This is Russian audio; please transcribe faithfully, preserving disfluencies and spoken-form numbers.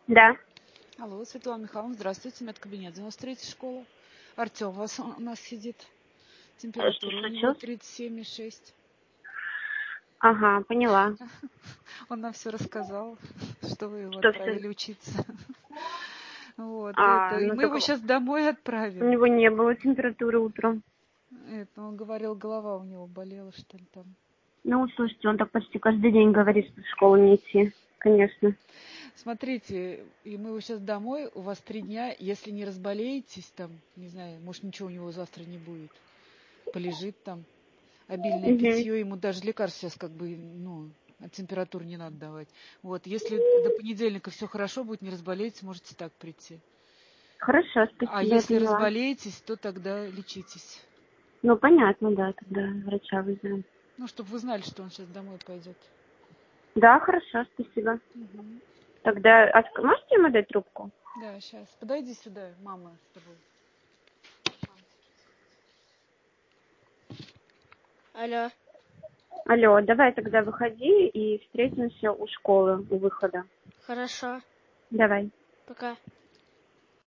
Да. Алло, Светлана Михайловна, здравствуйте, медкабинет девяносто третья школа. Артем у вас у нас сидит. Э, Что Температура у него случилось? тридцать семь и шесть. Ага, поняла. Он нам все рассказал, что вы его Что все? отправили учиться. Вот, А, это, и ну мы так его сейчас домой у отправим. него не было температуры утром. Это, он говорил, голова у него болела, что ли, там. Ну, слушайте, он так почти каждый день говорит, что в школу не идти. Конечно. Смотрите, и мы его сейчас домой, у вас три дня, если не разболеетесь, там, не знаю, может, ничего у него завтра не будет, полежит там. Обильное Угу. питье, ему даже лекарств сейчас как бы, ну, от температуры не надо давать. Вот, если до понедельника все хорошо будет, не разболеетесь, можете так прийти. Хорошо, А спасибо, я если поняла. разболеетесь, то тогда лечитесь. Ну, понятно, да, тогда врача вызовем. Ну, чтобы вы знали, что он сейчас домой пойдет. Да, хорошо, спасибо. Мгм. Тогда, а ск- можете ему дать трубку? Да, сейчас. Подойди сюда, мама с тобой. Алло, Алло, давай тогда выходи и встретимся у школы, у выхода. хорошо, Давай. пока.